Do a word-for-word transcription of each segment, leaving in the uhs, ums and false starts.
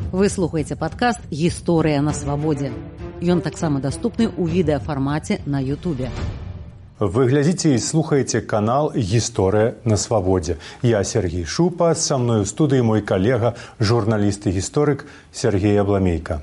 Вы слухаеце падкаст «Гісторыя на свабодзе». Ён таксама даступны ў відэафармаце на Ютубе. Вы глядзіце і слухаеце канал «Гісторыя на свабодзе». Я Сергей Шупа, са мной у студыі мой калега, журналіст і гісторык Сергей Абламейка.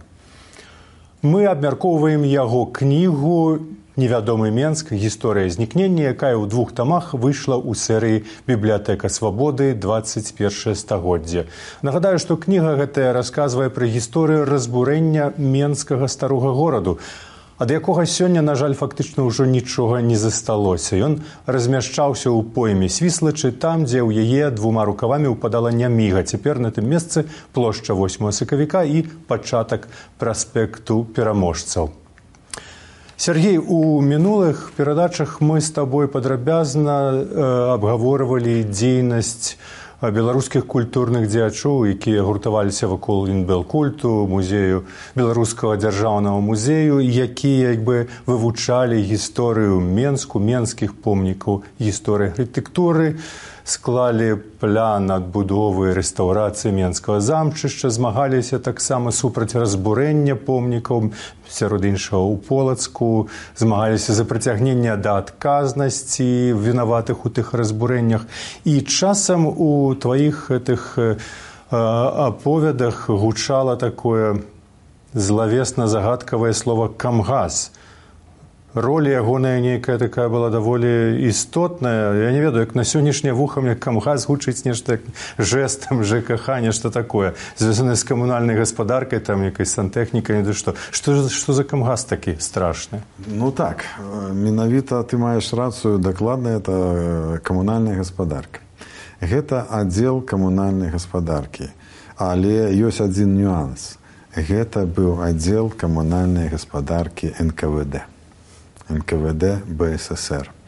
Мы абмяркоўваем яго кнігу «Невядомы Менск. Гісторыя знікнення», якая ў двух тамах выйшла ў серыі «Бібліятэка свабоды. дваццаць першае стагоддзе». Нагадаю, што кніга гэтая расказвае пра гісторыю разбурэння менскага старога гораду, ад якога сёння, на жаль, фактычна ўжо нічога не засталося. Ён размяшчаўся ў пойме Свіслачы, там, дзе ў яе двума рукавамі ўпадала Няміга. Цяпер на тым месцы плошча восьмага сакавіка і пачатак праспекту пераможцаў. Сергей, у мінулых перадачах мы з табой падрабязна э, абгаворвалі дзейнасць беларускіх культурных дзеячоў, якія гуртаваліся вакол інбелкульту, музею беларускага дзяржаўнага музею, якія як бы вывучалі гісторыю Менску, менскіх помнікаў, гісторыі архітэктуры, склалі план адбудовы і рэстаўрацыі Менскага замчышча, змагаліся таксама супраць разбурэння помнікаў, сярод іншага ў Полацку, змагаліся за прыцягненне да адказнасці вінаватых у тых разбурэннях. І часам у тваіх гэтых э, аповедах гучала такое злавесна-загадкавае слово «камгаз». Роля ягоная нейкая такая была даволі істотная. Я не ведаю, як на сённяшняе вуха мне камгаз гучыць нешта жэстам, ЖКХ, нешта такое, звязанае з камунальнай гаспадаркай, там якай сантэхнікай, не што. Што, што за камгаз такі страшны? Ну так, менавіта ты маеш рацыю, дакладна это камунальная гаспадарка. Гэта аддзел камунальнай гаспадаркі. Але ёсць адзін нюанс. Гэта быў аддзел камунальнай гаспадаркі эн ка вэ дэ. эн ка вэ дэ бэ эс эс эр.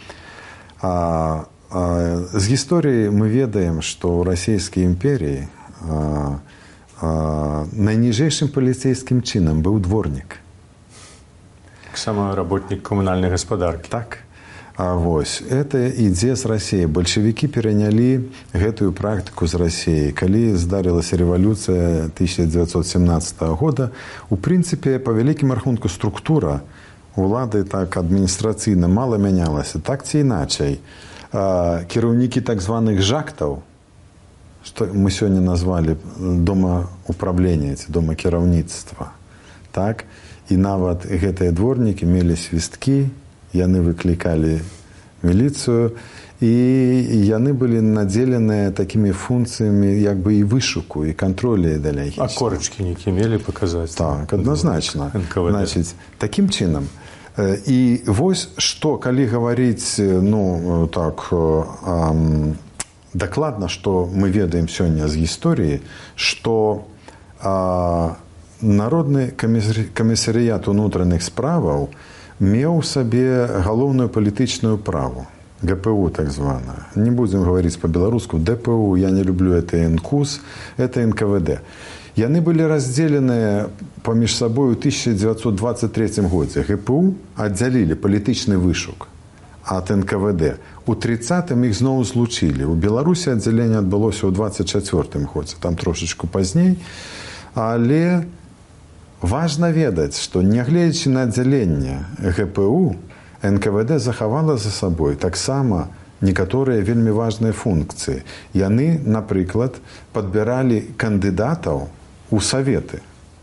А, а, з гісторыі мы ведаем, што ў расійскай імперіі а, а, найніжэйшым паліцэйскім чынам быў дворнік. Таксама работнік камунальнай гаспадаркі. Так. А вось, это ідзе з Расіі. Бальшавікі перанялі гэтую практыку з Расіі. Калі здарылася рэвалюцыя тысяча дзевяцьсот семнаццатага года, у прынцыпе, па вялікім рахунку структура улады так адміністрацыйна мала мянялася, так ці іначай. Кіраўнікі так званых жактаў, што мы сёння назвалі дома управлення ці дома кіраўніцтва, так, і нават гэтыя дворнікі мелі свісткі, яны выклікалі міліцыю, і яны былі надзеленыя такімі функцыямі як бы і вышуку, і кантролю далей. А корачкі нейкія мелі паказаць? Так, адназначна. Значыць, такім чынам. І вось што, калі гаварыць, ну, так, эм, дакладна, што мы ведаем сёння з гісторыі, што э, Народны камісарыят унутраных справаў меў сабе галоўную палітычную праву. гэ пэ у так звана. Не будзем гаварыць па-беларуску, дэ пэ у, я не люблю, это эн ку эс, это эн ка вэ дэ. Яны былі раздзеленыя паміж сабой у тысяча дзевяцьсот дваццаць трэцім годзе. гэ пэ у аддзялілі палітычны вышук ад эн ка вэ дэ. У трыццатым іх зноў злучылі. У Беларусі аддзяленне адбылося ў дваццаць чацвёртым годзе, там трошачку пазней. Але важна ведаць, што нягледзячы на аддзяленне гэ пэ у, эн ка вэ дэ захавала за сабой таксама некаторыя вельмі важныя функцыі. Яны, напрыклад, падбіралі кандыдатаў у саветы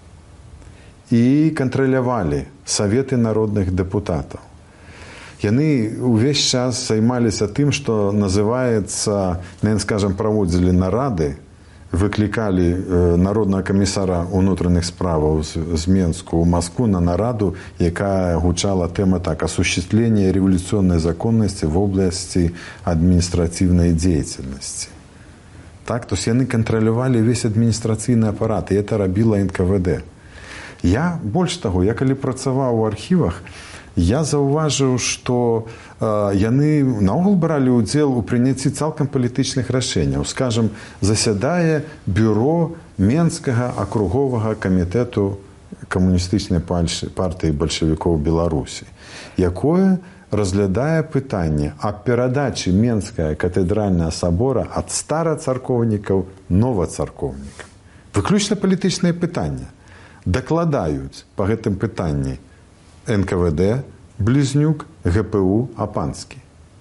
і кантралявалі саветы народных дэпутатаў. Яны ўвесь час займаліся тым, што называецца, ну, скажам, праводзілі нарады, выклікалі народнага камісара ўнутраных справаў з Менску ў Маскву на нараду, якая гучала тэма так: осуществление революционной законности в области административной деятельности. Так, то есть яны кантралявалі весь адміністрацыйны апарат, і это рабіла эн ка вэ дэ. Я, больш таго, я калі працаваў у архівах, я заўважыў, што э, яны наогул бралі ўдзел у прыняцці цалкам палітычных рашэнняў. Скажам, засядае бюро Менскага акруговага камітэту камуністычнай партыі бальшавікоў Беларусі, якое разглядае пытанне аб перадачы Менскага катэдральнага сабора ад старацаркоўнікаў новацаркоўнікам. Выключна палітычныя пытання. Дакладаюць па гэтым пытанні эн ка вэ дэ, Блізнюк, гэ пэ у, Апанскі.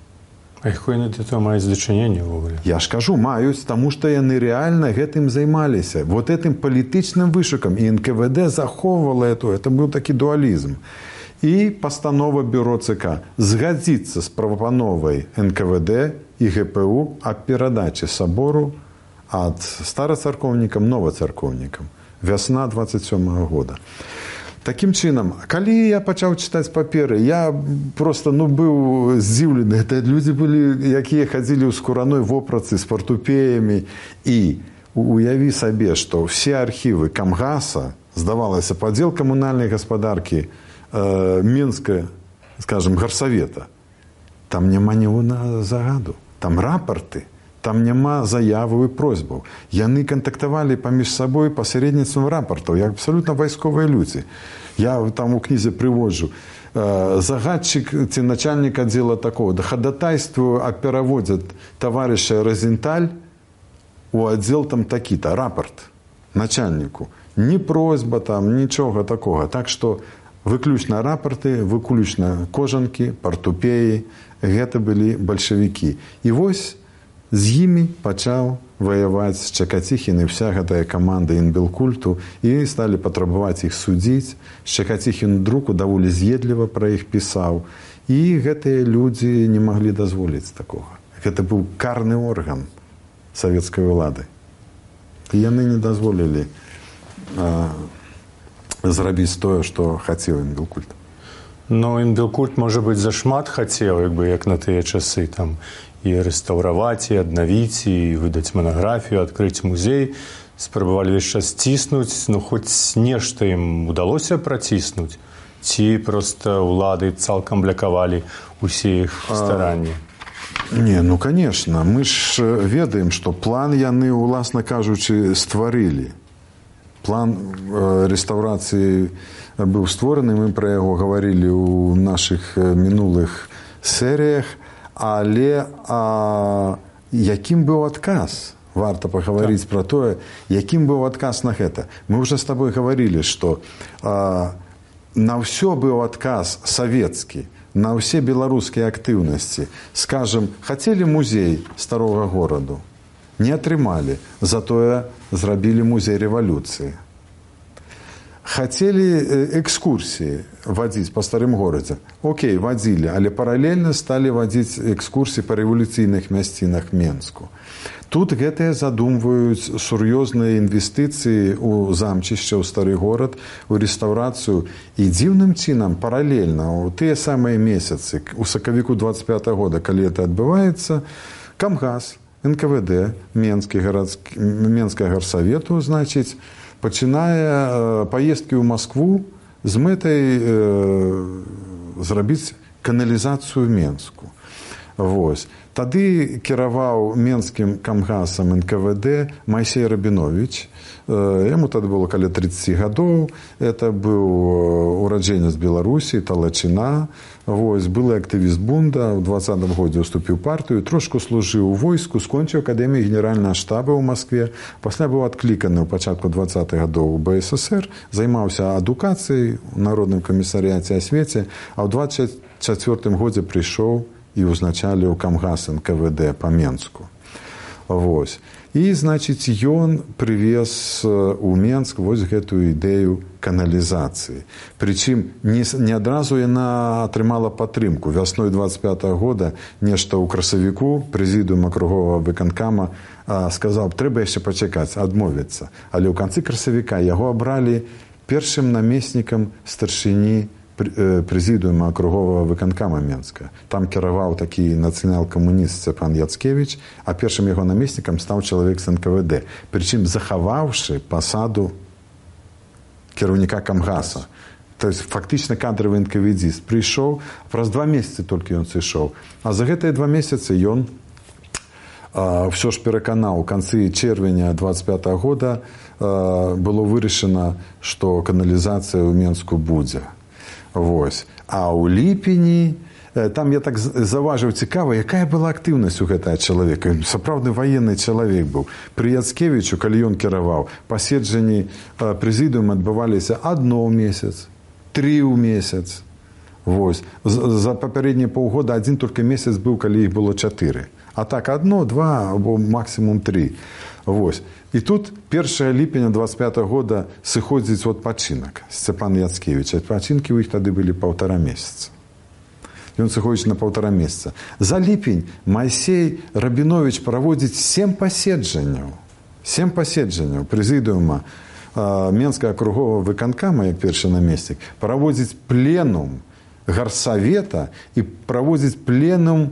А якое яны да того маюць дачыненне ўвогуле? Я ж кажу, маюць, таму што яны рэальна гэтым займаліся. Вот этим палітычным вышукам. І эн ка вэ дэ захоўвала это. Это быў такі дуалізм. І пастанова бюро ЦК згадзіцца з прапановай эн ка вэ дэ і гэ пэ у аб перадачы сабору ад старацаркоўнікам новацаркоўнікам. Вясна двадцать сёмага года. Такім чынам, калі я пачаў чытаць паперы, я просто ну, быў здзіўлены. Это людзі былі, якія хадзілі ў скураной вопратцы з фартупеямі. І уяві сабе, што ўсе архівы Камгаса, здавалася, падзел камунальнай гаспадаркі э, Менска, скажем, гарсавета, там няма ні загаду, там рапорты, там няма заяваў і просьбаў. Яны кантактавалі паміж сабой пасярэдніцтвам рапартаў, як абсалютна вайсковыя людзі. Я там у кнізе прыводжу. Загадчык ці начальнік аддзела такого, да хадатайству а пераводзят таварыша Розенталь у аддзел там такі-то, рапорт начальніку. Ні просьба там, нічога такога. Так што выключна рапорты, выключна кожанкі, партупеі, гэта былі бальшавікі. І вось з імі пачаў ваяваць Чакаціхін і вся гэтая каманда інбелкульту і сталі патрабаваць іх судзіць. Чакаціхін друку даволі з'едліва пра іх пісаў. І гэтыя людзі не маглі дазволіць такога. Гэта быў карны орган савецкай улады. І яны не дазволілі а, зрабіць тое, што хацеў інбелкульт. Ну, інбелкульт, можа быць, зашмат хацеў, як бы, як на тыя часы, там, і рэстаўраваць, і аднавіць, і выдаць манаграфію, адкрыць музей. Спрабавалі весь час ціснуць, ну, хоць нешта ім удалося праціснуць, ці проста ўлады цалкам блякавалі усе іх старанні? Не, ну, конечно. Мы ж ведаем, што план яны, уласна кажучы, стварылі. План э, рэстаўрацыі быў створаны, мы пра яго гаварылі ў нашых мінулых серыях. Але а, якім быў адказ? Варта пагаварыць так. Пра тое, якім быў адказ на гэта. Мы ўжо з табой гаварылі, што а, на ўсё быў адказ савецкі, на ўсе беларускія актыўнасці. Скажам, хацелі музей старога гораду, не атрымалі, затое зрабілі музей рэвалюцыі. Хацелі экскурсіі вадзіць па старым горадзе. Окей, вадзілі, але паралельна сталі вадзіць экскурсіі па рэвалюцыйных мясцінах Менску. Тут гэтыя задумваюць сур'ёзныя інвестыцыі ў замчышча, ў стары горад, у рэстаўрацыю. І дзіўным чынам паралельна ў тыя самыя месяцы, у сакавіку двадцать пятага года, калі гэта адбываецца, Камгас, эн ка вэ дэ, Менскі гарадскі, Менскага гарсавету, значыць, пачынае паездкі ў Маскву з мэтай э, зрабіць каналізацыю Менску. Вось. Тады кіраваў Менскім Камгасам эн ка вэ дэ Майсей Рабіновіч. Э, яму тады было каля тридцать гадоў. Это быў ураджэнец Беларусі, Талачына. Вось, былы актывіст бунда, у двадцатым годзе уступіў партыю, трошку служыў у войску, скончыў акадэмію генеральнага штаба ў Маскве, пасля быў адкліканы ў пачатку двадцатых гадоў у бэ эс эс эр, займаўся адукацыяй у Народным камісарыяце асвеце, а ў двадцать чацвёртым годзе прыйшоў і ўзначаліў Камгас эн ка вэ дэ па Менску. Вось. І, значыць, ён прывез у Менск вось гэтую ідэю каналізацыі. Прычым, не, не адразу яна атрымала падтрымку. Вясной двадцать пятага года нешта ў красавіку прэзідыум акруговага выканкама а, сказаў, трэба яшчэ пачакаць, адмовіцца. Але ў канцы красавіка яго абралі першым намеснікам старшыні прэзідыума акруговага выканкама Менска. Там кіраваў такі нацыянал-камуніст Сцяпан Яцкевіч, а першым яго намеснікам стаў чалавек з эн ка вэ дэ. Прычым захаваўшы пасаду кіраўніка Камгаса. То есть фактычна кадравы энкаведзіст. Прыйшоў, праз два месяцы толькі ён сышоў. А за гэтыя два месяцы ён а, ўсё ж пераканаў. У канцы чэрвеня двадцать пятага года а, было вырашана, што каналізацыя ў Менску будзе. Вось. А ў ліпені там я так заўважыў цікава, якая была актыўнасць у гэтага чалавека. Сапраўдны ваенны чалавек быў. Пры Яцкевічу, калі ён кіраваў, паседжанні прэзідыума адбываліся адно ў месяц, тры ў месяц. Вось. За папярэднія паўгода адзін толькі месяц быў, калі іх было чатыры. А так адно, два, або максімум тры. Вось. І тут першага ліпеня двадцать пятого года сыходзіць у адпачынак Сцяпан Яцкевіч. Адпачынкі ў іх тады былі паўтара месяца. Ён сыходзіць на паўтара месяца. За ліпень Майсей Рабіновіч праводзіць сем паседжанняў. Сем паседжанняў прэзідыума Менскага акруговага выканкама, як першы намеснік, праводзіць пленум гарсавета і праводзіць пленум,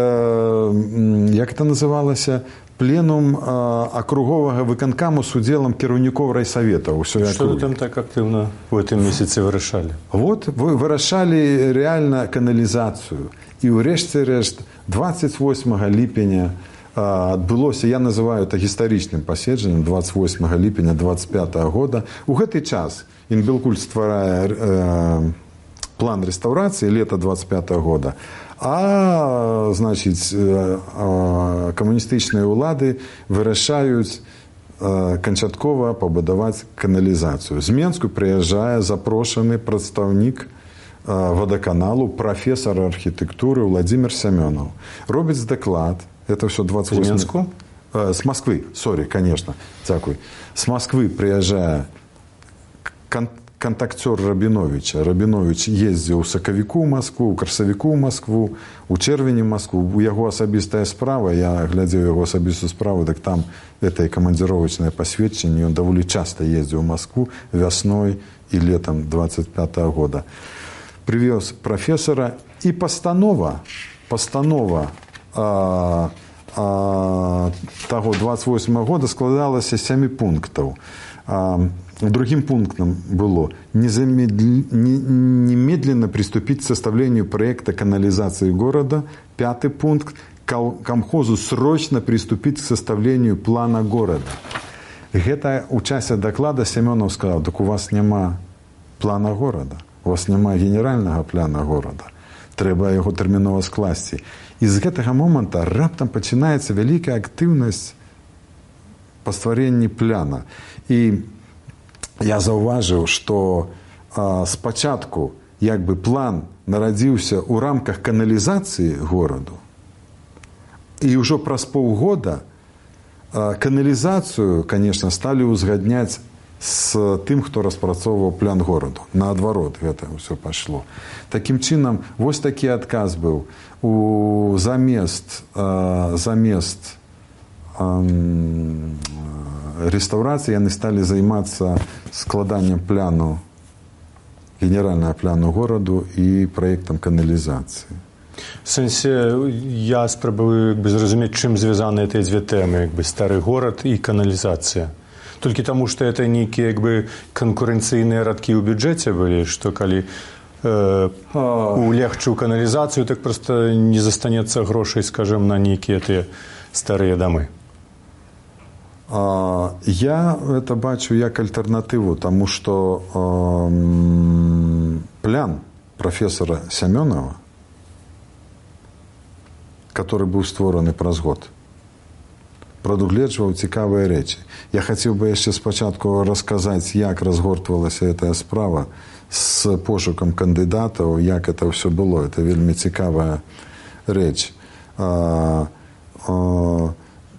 э, як это называлася, пленум э, акруговага выканкаму з удзелам кіраўнікоў райсаветаў. Што вы там так актыўна у гэтым месяцы вырашалі? Вот, вы вырашалі рэальна каналізацыю. І ўрэшце рэшт двадцать восьмага ліпеня адбылося, я называю это гістарычным паседжаннем, двадцать восьмага ліпеня двадцать пятого года. У гэты час Інбелкульт стварае э, план рэстаўрацыі лета двадцать пятого года, а, значыць, камуністычныя ўлады вырашаюць канчаткова пабудаваць каналізацыю. З Менску прыязджае запрошаны прадстаўнік вадаканалу, прафесар архітэктуры Владзімір Сямёнаў. Робіць даклад. Это все двадцать восьмого... З Менску? С Москвы, сори, конечно, дзякуй. С Москвы прыязджае кон контактер Рабіновіча. Рабіновіч ездзіў у сакавіку ў Москву, у красавіку ў Москву, у чэрвені ў Москву. У яго асабістая справа, я глядзеў яго асабістую справу, так там это камандзіровачнае пасведчанне. Ён даволі часта ездзіў у Москву вясной і летом двадцать пятого года. Прывёз прафесара і пастанова, пастанова а, а, таго двадцать восьмого года складалася з сямі пунктаў. А, Другим пунктом было немедленно приступить к составлению проекта канализации города. Пятый пункт – комхозу срочно приступить к составлению плана города. Это у часе доклада Семенов сказал: так у вас нема плана города, у вас нема генерального плана города. Треба его терминова скласти. И с этого момента раптом начинается великая активность по створению плана. И я заўважыў, што а, спачатку як бы план нарадзіўся ў рамках каналізацыі гораду, і ўжо праз паўгода а, каналізацыю, конечно, сталі ўзгадняць з тым, хто распрацоўваў план гораду. Наадварот, гэта ўсё пайшло. Такім чынам, вось такі адказ быў. У замест, а, замест а, реставрации яны стали займацца складанием пляну, генерального пляну городу и проектом канализации. В сенсе, я спрабую якби зразумець, чым звязаны гэтыя дзве тэмы, якби стары горад і каналізацыя. Толькі таму, што это нейкія якби канкурэнцыйныя радкі ў бюджэце былі, што калі э, улегчыў каналізацыю, так проста не застанецца грошай, скажем, на нейкія тыя старыя дамы. Я это бачу як альтернативу, тому что э, план профессора Семенова, который был створаны праз год, прадугледжваў цікавыя рэчы. Я хацеў бы яшчэ спачатку расказаць, як разгортвалася гэтая справа з пошукам кандыдатаў, як это ўсё было. Это вельмі цікавая рэч. А, а,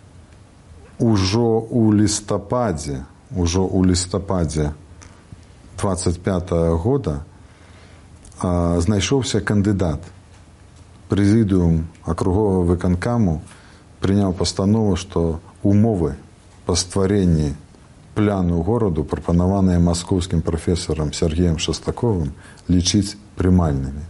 Ужо у лістападзе, ужо у лістападзе двадцать пятого года а, знайшоўся кандыдат. Прэзідыум акруговага выканкаму прыняў пастанову, што умовы па стварэнні пляну гораду, прапанаваныя маскоўскім прафесарам Сергеем Шастаковым, лічыць прымальнымі.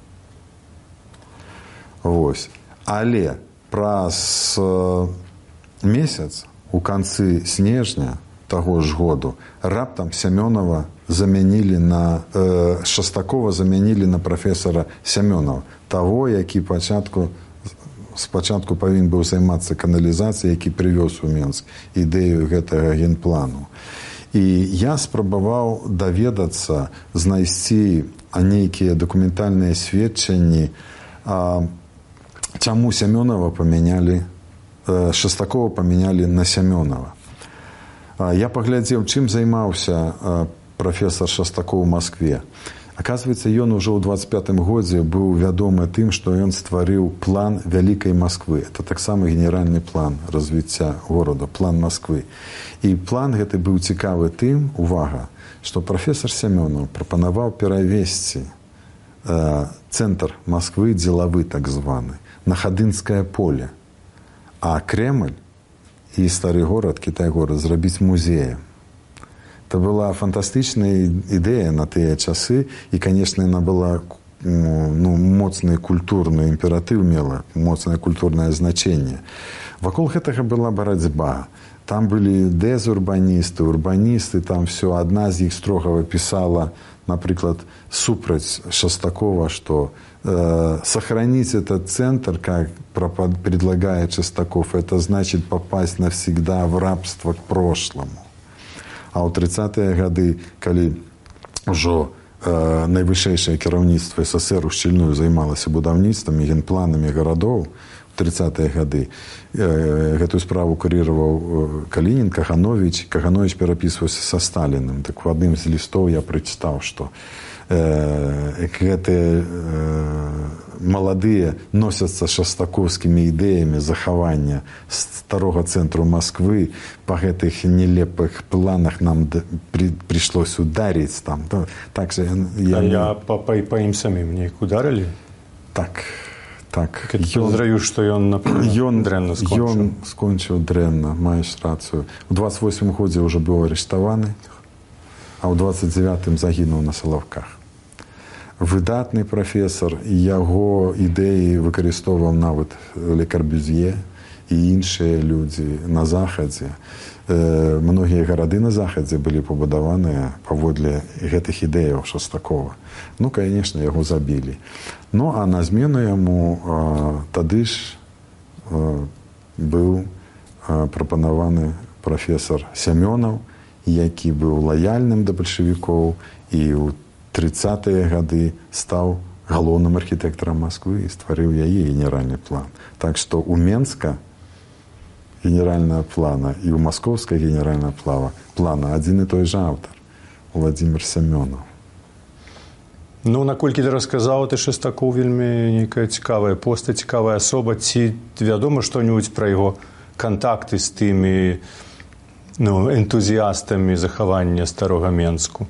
Вось. Але праз месяц, у канцы снежня таго ж году, раптам Семёнова замянілі на э, Шастакова замянілі на прафесара Семёнова, таго, які пачатку спачатку павінен быў займацца каналізацыяй, які прывёз у Менск ідэю гэтага генплану. І я спрабаваў даведацца, знайсці нейкія дакументальныя сведчанні А, чаму Сямёнава памянялі, Шастакова памянялі на Сямёнава? А, я паглядзеў, чым займаўся а, прафесар Шастакоў у Маскве. Оказывается, ён уже ў двадцать пятым годзе быў вядомы тым, што ён стварыў план вялікай Масквы. Это таксама генеральны план развіцця горада, план Масквы. І план гэты быў цікавы тым, увага, што прафесар Сямёнаў прапанаваў перавесці э, цэнтр Масквы, дзелавы так званы, на Хадынскае поле, а Кремль і стары горад, Кітай-горад, зрабіць музеем. Это была фантастычная ідэя на тыя часы, і, конечно, яна была ну, моцны культурны імператыў мела, моцнае культурнае значэнне. Вакол гэтага была барацьба. Там былі дэзурбаністы, урбаністы, там все. Адна з іх строга пісала, напрыклад, супраць Шастакова, што э, сохранить этот центр, как предлагает Шестаков, это значит попасть навсегда в рабство к прошлому. А ў трыццатыя гады, калі ўжо э, найвышэйшае кіраўніцтва СССР ушчыльную займалася будаўніцтвам і генпланамі гарадоў, у трыццатыя гады э, гэтую справу курироваў Калінін, Каганович. Каганович перапісваўся са Сталіным. Так у адным з лістоў я прачытаў, што э, гэтыя э, маладыя носяцца шастакоўскімі ідэямі захавання старога цэнтру Масквы. Па гэтых нелепых планах нам при, пришлось ударить там. Так же я... А я па, па, па ім самім неяк ударылі? Так. Так. Подозраю, што ён, напэўна, дрэнна скончыў. Ён скончыў дрэнна, маеш рацыю. У двадцать восьмым годзе ўжо быў арыштаваны, а ў двадцать девятым загінуў на Салаўках. Выдатны прафесар, і яго ідэі выкарыстоўваў нават Ле Карбюзье і іншыя людзі на Захадзе. Э, многія гарады на Захадзе былі пабудаваныя паводле гэтых ідэяў Шастакова. Ну, конечно, яго забілі. Ну, а на змену яму э, тады ж э, быў э, прапанаваны прафесар Сямёнаў, які быў лаяльным да бальшавікоў і ў трыццатыя гады стаў галоўным архітэктарам Масквы і стварыў яе генеральны план. Так што у Менска генеральная плана і ў маскоўская генеральная плана, плана адзін і той жа аўтар, Владзімір Сямёнаў. Ну, наколькі ты расказаў, ты Шастакоў вельмі нейкая цікавая постаць, цікавая асоба. Ці вядома што-небудзь пра яго кантакты з тымі ну, энтузіастамі захавання старога Менску?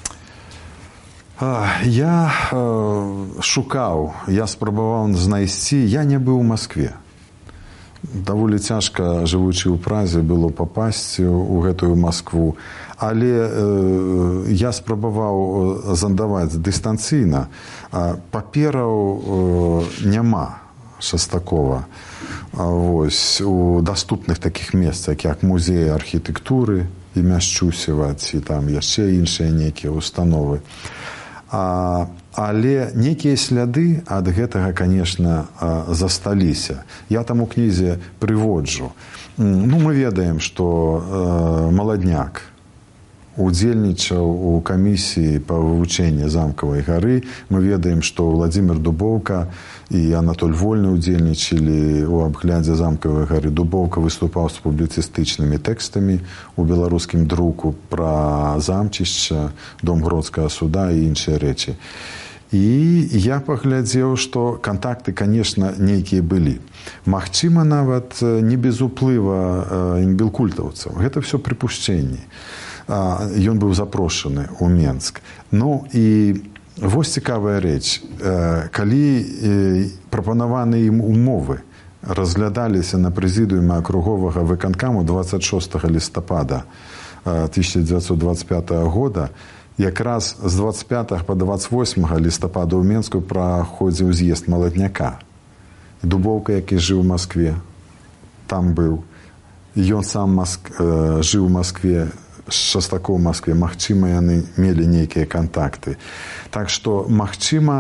Я э, шукаў, я спрабаваў знайсці, я не быў у Маскве. Даволі цяжка, жывучы ў Празе, было папасці ў гэтую Маскву. Але э, я спрабаваў зандаваць дыстанцыйна. Папераў э, няма Шастакова. Вось, у даступных такіх месцах, як музей архітэктуры імя Шчусева, ці там яшчэ іншыя нейкія установы. А, але нейкія сляды ад гэтага, конечно, засталіся. Я там у кнізе прыводжу. Ну, мы ведаем, што э, Маладняк удзельнічаў у камісіі па вывучэнні замкавай гары. Мы ведаем, што Владзімір Дубоўка і Анатоль Вольны удзельнічалі ў абглядзе замкавай гары. Дубоўка выступаў з публіцыстычнымі тэкстамі у беларускім друку пра замчышча, дом Гродскага суда і іншыя рэчы. І я паглядзеў, што кантакты, конечно, нейкія былі. Магчыма, нават не без уплыва імбелкультаўцаў. Гэта ўсё прыпушчэнні. Ён быў запрошаны ў Менск. Ну і вось цікавая рэч. Калі прапанаваныя ім умовы разглядаліся на прэзідыуме акруговага выканкаму двадцать шостага лістапада тысяча девятьсот двадцать пятого года, якраз з двадцать пятого по двадцать восьмого лістапада ў Менску праходзіў з'езд Маладняка. Дубоўка, які жыў у Маскве, там быў. Ён сам Маск... жыў у Маскве, Шастакоў у Маскве. Магчыма, яны мелі нейкія кантакты. Так што, магчыма,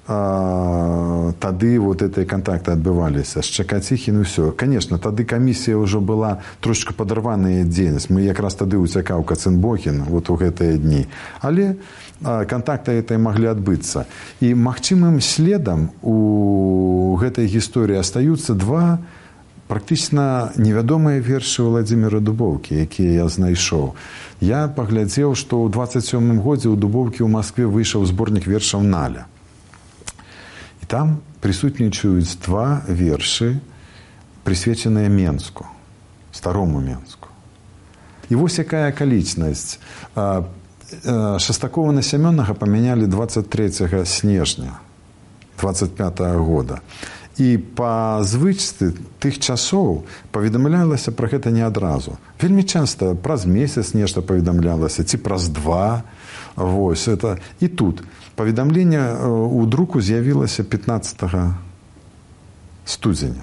а, тады вот эти контакты адбываліся з Чакаціхін і ўсё. Конечно, тады камісія ўжо была трошечка падарваная дзейнасць. Мы якраз тады уцякаў Каценбогін вот у гэтыя дні. Але а, контакты этой маглі адбыцца. І магчымым следам у гэтай гісторыі астаюцца два практычна невядомыя вершы Владзіміра Дубоўкі, якія я знайшоў. Я паглядзеў, што ў дваццаць сёмым годзе ў Дубоўкі ў Маскве выйшаў зборнік вершаў Наля. І там прысутнічаюць два вершы, прысвечаныя Менску, старому Менску. І вось якая акалічнасць. Шастакова на Сямёнага памянялі дваццаць трэцяга снежня дваццаць пятага года. І па звычцы тых часоў паведамлялася пра гэта не адразу. Вельмі часта праз месяц нешта паведамлялася, ці праз два. Вось, это. І тут паведамленне ў друку з'явілася пятнаццатага студзеня.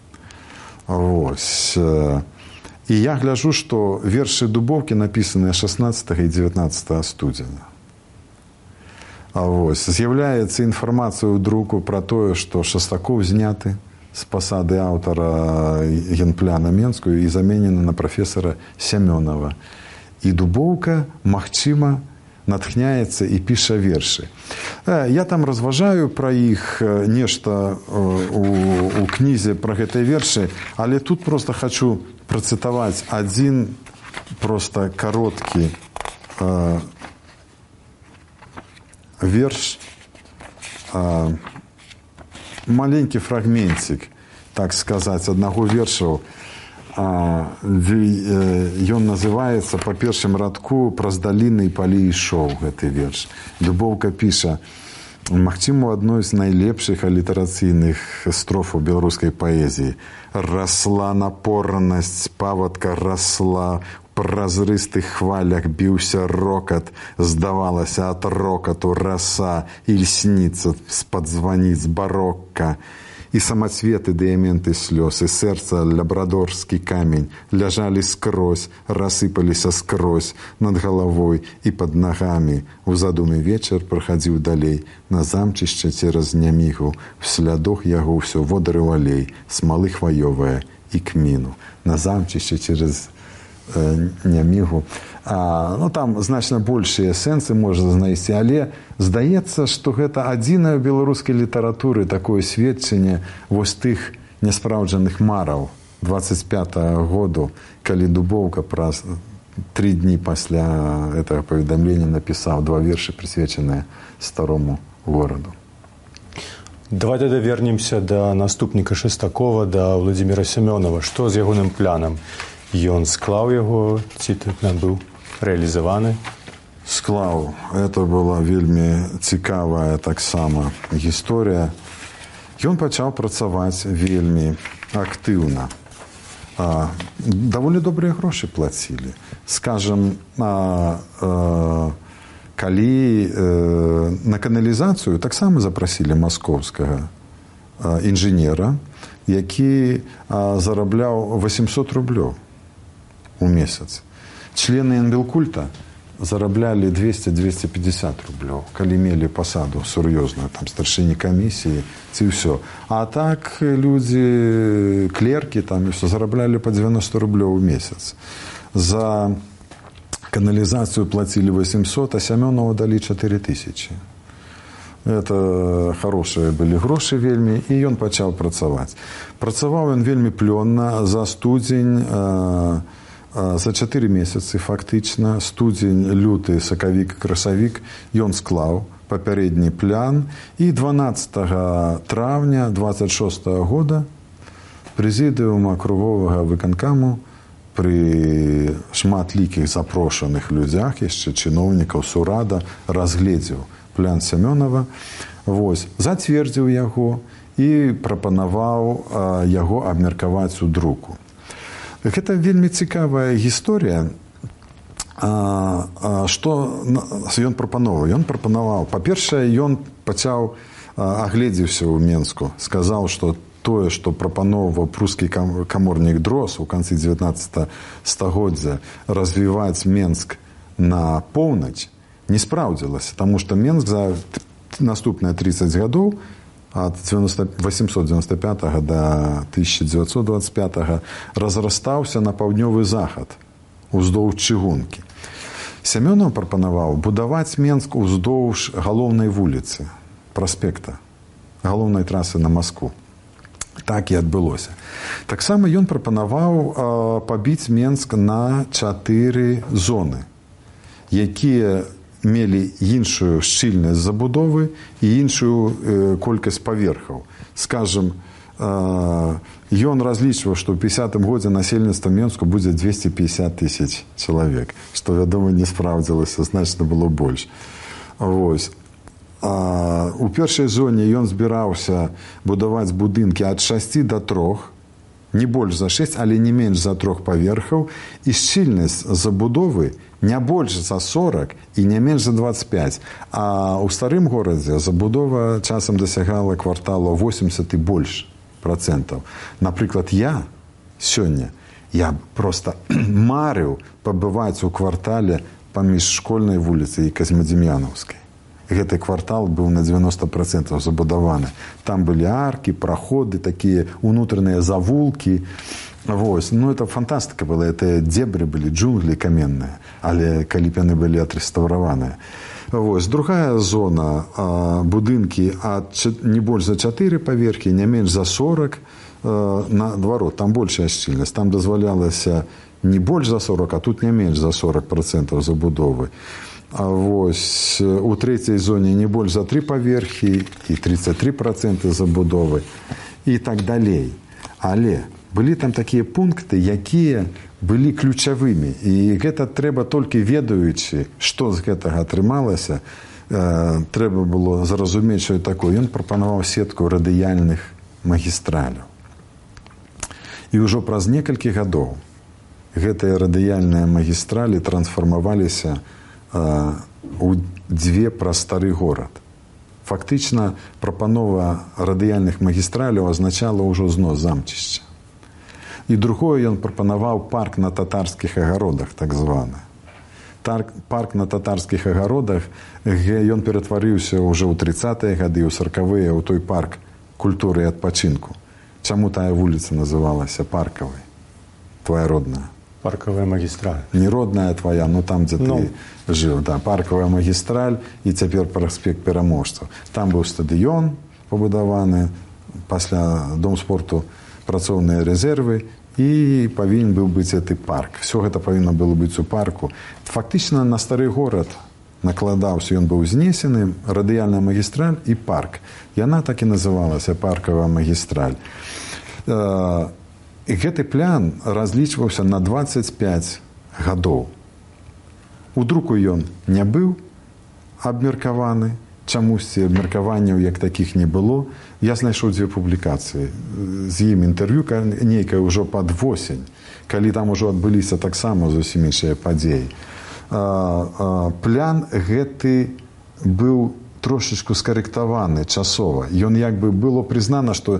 Вось. І я гляджу, што вершы Дубоўкі напісаныя шаснаццатага і дзевятнаццатага студзеня. А вось, з'яўляецца інфармацыя ў друку пра тое, што Шастакоў зняты з пасады аўтара генпляна Менскую і заменены на прафесара Сямёнава. І Дубоўка, магчыма, натхняецца і піша вершы. Я там разважаю пра іх нешта у, у кнізе пра гэтыя вершы, але тут проста хачу працытаваць адзін проста кароткі верш, а, маленькі фрагментик, так сказаць, аднаго вершаў, а, ён называецца па першым радку «Праз даліны і палі ішоў» гэты верш. Дубоўка піша: магчыма, у адной з найлепшых алітарацыйных строфаў беларускай паэзіі. Расла напорнасць, павадка расла, празрыстых хвалях біўся рокат, здавалася ад рокату раса, ільсніца з-пад званіц барокка. І самацветы дыяменты слёз, і сэрца лабрадорскі камень ляжалі скрозь, рассыпаліся скрозь над галавой і пад нагамі. У задуме вечар прахадзіў далей, на замчышча цераз нямігу, в слядох яго ўсё водары алей, смалы хваёвая і кміну. На замчышча цераз нямігу. А, ну, там значна большыя сэнсы можна знайсці, але здаецца, што гэта адзінае ў беларускай літаратуры такое сведчанне вось тых няспраўджаных мараў дваццаць пятага году, калі Дубоўка праз тры дні пасля гэтага паведамлення напісаў два вершы, прысвечаныя старому гораду. Давай тады вернемся да наступніка Шастакова, да Владзіміра Сямёнава. Што з ягоным планам? Ён склаў яго, ці тут быў рэалізаваны? Склаў. Это была вельмі цікавая таксама гісторыя. Ён пачаў працаваць вельмі актыўна. А, даволі добрыя грошы плацілі. Скажам, а, а, калі а, на каналізацыю таксама запрасілі маскоўскага а, інжынера, які а, зарабляў восемьсот рублёў у месяц. Члены Энбелкульта зараблялі двести - двести пятьдесят рублёў, калі мелі пасаду сур'ёзную, там, старшыні камісіі, ці ўсё. А так людзі, клеркі, там, і ўсё, зараблялі па девяносто рублёў у месяц. За каналізацыю плацілі восемьсот, а Сямёнаву далі четыре тысячи. Это хорошие былі грошы вельмі, і ён пачаў працаваць. Працаваў ён вельмі плённа. За студзень, за чатыры месяцы фактычна, студзень, люты, сакавік, красавік, ён склаў папярэдні план, і дванаццатага траўня дваццаць шостага года прэзідыум акруговага выканкаму пры шматлікіх запрошаных людзях, яшчэ чыноўнікаў сурада, разгледзеў план Сямёнава, вось, зацвердзіў яго і прапанаваў яго абмеркаваць у друку. Гэта вельмі цікавая гісторыя. Што ён прапановаў? Ён прапанаваў, па-першае, ён пачаў, агледзеўся ў Менску, сказаў, што тое, што прапаноўваў прускі каморнік Дрос у канцы дзевятнаццатага стагоддзя развіваць Менск на поўнач, не спраўдзілася, таму што Менск за наступныя тридцать гадоў ад восемьсот девяносто пятого до тысяча девятьсот двадцать пятого разрастаўся на паўднёвы захад уздоўж чыгункі. Сямёнаў прапанаваў будаваць Менск уздоўж галоўнай вуліцы, праспекта, галоўнай трасы на Маскву. Так і адбылося. Таксама ён прапанаваў э, пабіць Менск на чатыры зоны, якія мелі іншую шчыльнасць забудовы і іншую э, колькасць паверхаў. Скажем, э, ён разлічваў, што ў пятидесятым годзе насельніцтва Менску будзе двести пятьдесят тысяч чалавек, што, вядома, не спраўдзілася, значна было больш. Вось. А у першай зоне ён збіраўся будаваць будынкі ад шасці да трох, не больш за шэсць, але не менш за трох паверхаў, і шчыльнасць забудовы не больш за сорок і не менш за двадцать пять. А ў старым горадзе забудова часам дасягала кварталу восемьдесят і больш процентаў. Напрыклад, я сёння, я проста марыў пабываць у квартале паміж школьнай вуліцай і Казьмадзім'янаўскай. Гэты квартал быў на девяносто процентов забудаваны. Там былі аркі, праходы, такія унутраныя завулкі. Вось. Ну, это фантастыка была. Это дебры былі, джунглі каменныя, але калі б яны былі адрэстаўраваныя. Вось. Другая зона, а, будынкі ад не больш за чатыры паверхі, не менш за сорок, а, наадварот, там большая шчыльнасць. Там дазвалялася не больш за сорок, а тут не менш за сорок процентов забудовы. А вось у трэцяй зоне не больш за тры паверхі і тридцать три процента забудовы і так далей. Але былі там такія пункты, якія былі ключавымі. І гэта трэба толькі ведаючы, што з гэтага атрымалася, э, трэба было зразумець, што і такое. Ён прапанаваў сетку радыяльных магістраляў. І ўжо праз некалькі гадоў гэтыя радыяльныя магістралі трансфармаваліся у дзве праз стары горад. Фактычна прапанова радыяльных магістраляў азначала ўжо знос замчышча. І другое, ён прапанаваў парк на татарскіх агародах, так званы. Парк на татарскіх агародах, ён ператварыўся ўжо ў тридцатыя гады, ў сорокавыя, ў той парк культуры і адпачынку. Чаму тая вуліца называлася паркавай? Твоя родная. Парковая магістраль. Не родная твоя, но там, дзе ну. ты жыў. Да, парковая магістраль і цяпер праспект Пераможцаў. Там быў стадыён пабудаваны, пасля дом спорту працоўныя рэзервы і павінен быў быць гэты парк. Все гэта павінна было быць у парку. Фактычна на стары горад накладаўся, ён быў знесены, радыяльная магістраль і парк. Яна так і называлася парковая магістраль. І гэты план разлічваўся на двадцать пять гадоў. У друку ён не быў абмеркаваны, чамусьці абмеркаванняў як такіх не было. Я знайшоў дзве публікацыі. З ім інтэрв'ю нейкае ўжо пад восень, калі там ужо адбыліся таксама зусім іншыя падзеі. План гэты быў трошечку скарэктаваны часова. Ён як бы было прызнана, што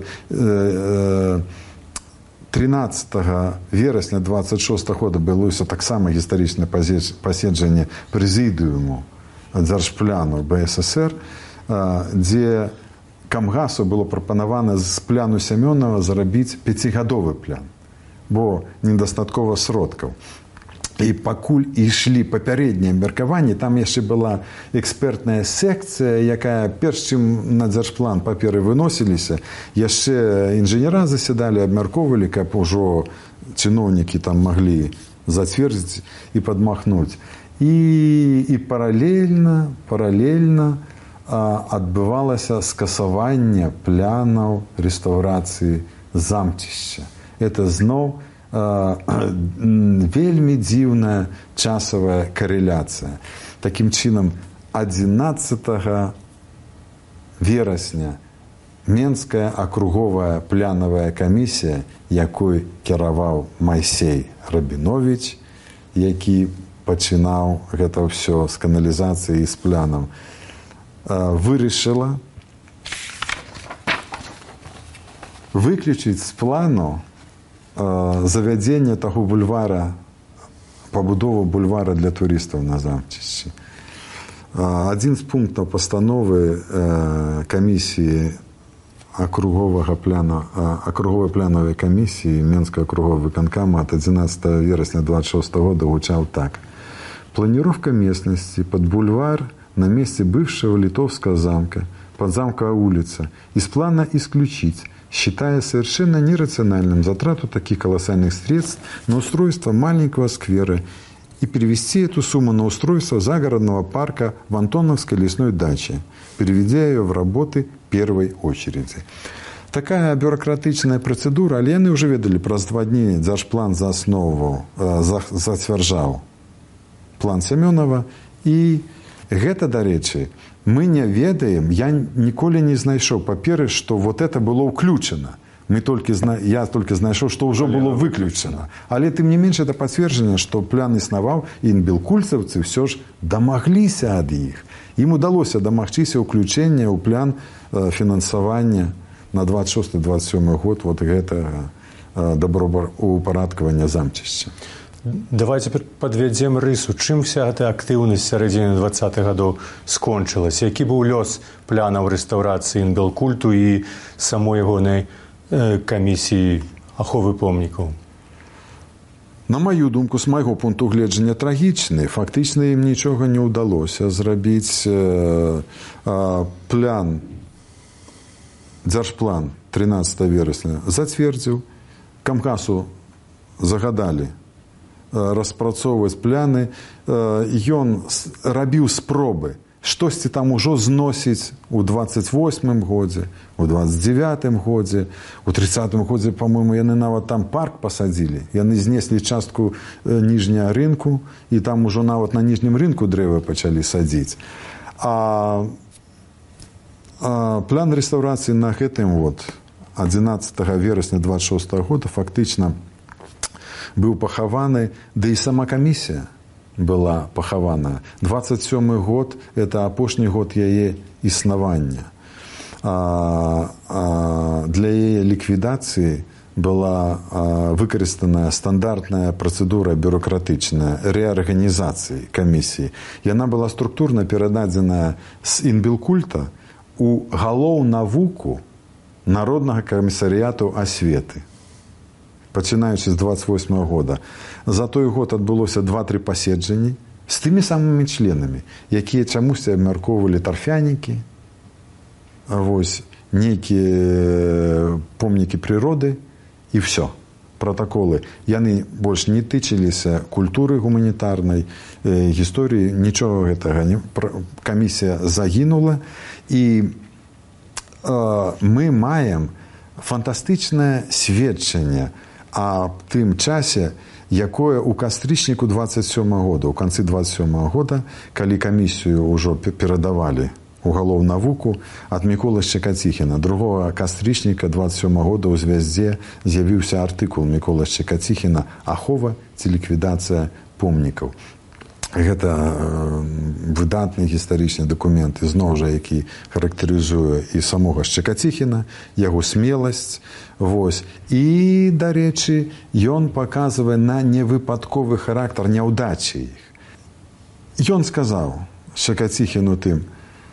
тринадцатого верасня двадцать шостого года адбылося таксама гістарычнае паседжанне прэзідыуму дзяржпляну бэ эс эс эр, дзе Камгасу было прапанавана з пляну Сямёнава зарабіць пяцігадовы план, бо недастаткова сродкаў. І пакуль ішлі папярэднія абмеркаванні, там яшчэ была экспертная секцыя, якая перш чым на дзяржплан паперы выносіліся, яшчэ інжынера заседалі, абмяркоўвалі, каб ужо чыноўнікі там маглі зацвердзіць і падмахнуць. І, і паралельна, паралельна а, адбывалася скасаванне планаў рэстаўрацыі замчышча. Это зноў вельмі дзіўная часавая карэляцыя. Такім чынам, адзінаццатага верасня Менская акруговая планавая камісія, якой кіраваў Майсей Рабіновіч, які пачынаў гэта ўсё з каналізацыі і з планам, вырашыла выключыць з плану завядзенне таго бульвара, пабудову бульвара для турыстаў на замчышчы. Адзін з пунктаў пастановы камісіі акруговага пляну, акруговай планавай камісіі Менскага акруговага выканкама от одиннадцатого вересня двадцать шестого года гучаў так. Планировка местности под бульвар на месте бывшего Литовского замка, подзамковая улица, из плана исключить, считая совершенно нерациональным затрату таких колоссальных средств на устройство маленького сквера и перевести эту сумму на устройство загородного парка в Антоновской лесной даче, переведя ее в работы первой очереди. Такая бюрократичная процедура, але яны уже ведали, праз два дні дзяржплан за основу зацвярджаў план Семёнова, і гэта, дарэчы, мы не ведаем, я ніколі не знайшоў паперы, што вот это было ўключана. Мы только, я только знайшоў, што ўжо было выключана. Але тым не менш это пацверджана, што план існаваў, і інбілкульцаўцы ўсё ж дамагліся ад іх. Ім удалося дамагчыся ўключэння ў план фінансавання на двадцать шесты — двадцать седьмой год вот гэтага добраўпарадкавання замчышча. Давайте подведзем рысу. Чым вся эта актыўнасць сярэдзіны двадцатых гадоў скончылася? Які быў лёс планаў рэстаўрацыі інбілкульту і самой ягонай камісіі аховы помнікаў? На маю думку, з майго пункту гледжання трагічны. Фактычна ім нічога не ўдалося зрабіць. Плян, дзяржплан тринадцатого верасня зацвердзіў, камкасу загадалі распрацоўваць пляны, ён рабіў спробы штосьці там ужо зносіць у двадцать восьмым годзе, у двадцать девятым годзе, у тридцатым годзе, по-моему, яны нават там парк пасадзілі. Яны знеслі частку ніжняга рынку, і там ужо нават на ніжнім рынку дрэвы пачалі садзіць. А, а план рэстаўрацыі на гэтым вот одиннадцатого верасня двадцать шестого года фактычна быў пахаваны, да і сама камісія была пахавана. двадцать седьмой год – это апошні год яе існавання. А, а для яе ліквідацыі была а, выкарыстана стандартная працэдура бюрократычная рэарганізацыі камісіі. Яна была структурна перададзеная з інбілкульта у галоўнавуку Народнага камісарыяту асветы. Пачынаючы з двадцать восьмого года. За той год адбылося два-тры паседжанні з тымі самымі членамі, якія чамусьці абмяркоўвалі тарфянікі, вось, нейкія помнікі прыроды, і ўсё. Пратаколы. Яны больш не тычыліся культуры гуманітарнай, гісторыі, нічога гэтага не. Камісія загінула, і э, мы маем фантастычнае сведчанне аб тым часе, якое ў кастрычніку двадцать седьмого года, у канцы двадцать седьмого года, калі камісію ўжо перадавалі у галоўнавуку ад Міколы Шчекаціхіна. Другого кастрычніка двадцать седьмого года ў звязде з'явіўся артыкул Міколы Шчекаціхіна «Ахова ці ліквідацыя помнікаў». Гэта выдатны гістарычны дакумент, зноў жа, які характарызуе і самога Шчекаціхіна, яго смеласць. Вось. І, дарэчы, ён паказвае на невыпадковы характар няўдачы іх. Ён сказаў Шчекаціхіну тым,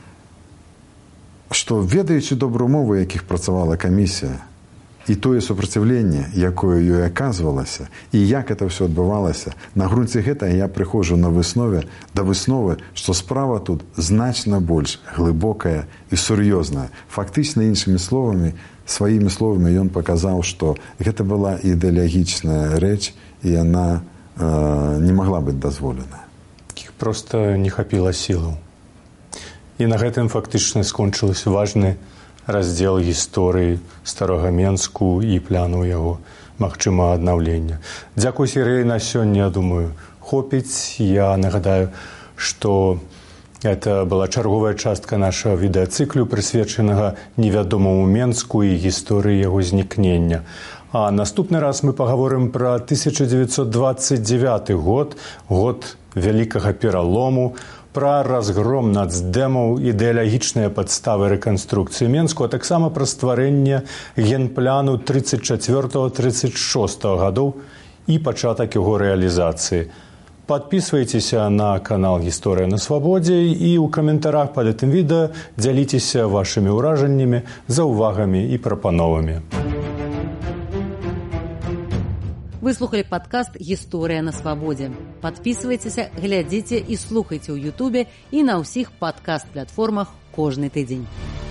што, ведаючы добрую мову, якіх працавала камісія, і тое супраціўленне, якое ёй аказвалася, і як это ўсё адбывалася, на грунце гэтага я прыходжу на выснове, да высновы, што справа тут значна больш глыбокая і сур'ёзная. Фактычна, іншымі словамі, сваімі словамі ён паказаў, што гэта была ідэалагічная рэч, і яна э, не магла быць дазволена. Іх проста не хапіла сілаў. І на гэтым фактычна скончылася важны раздзел гісторыі старога Менску і пляну яго магчыма аднаўлення. Дзякуй, Сергей, на сёння, я думаю, хопіць. Я нагадаю, што это была чарговая частка нашага відэацыклю, прысвечанага невядомаму Менску і гісторыі яго знікнення. А наступны раз мы пагаворым пра тысяча дзевяцьсот двадцать девяты год, год вялікага пералому, пра разгром нацдэмаў, ідэалагічныя падставы рэканструкцыі Менску, а таксама пра стварэнне генпляну тридцать четвёртого тридцать шестого гадоў і пачатак яго рэалізацыі. Подписывайтеся на канал «Гісторыя на свабодзе» і ў каментарах пад гэтым відэа дзяліцеся вашымі ўражаннямі, заўвагамі і прапановамі. Вы слухали падкаст «Гісторыя на свабодзе». Падпісвайцеся, глядзіце і слухайце ў Ютубе і на ўсіх падкаст-платформах кожны тыдзень.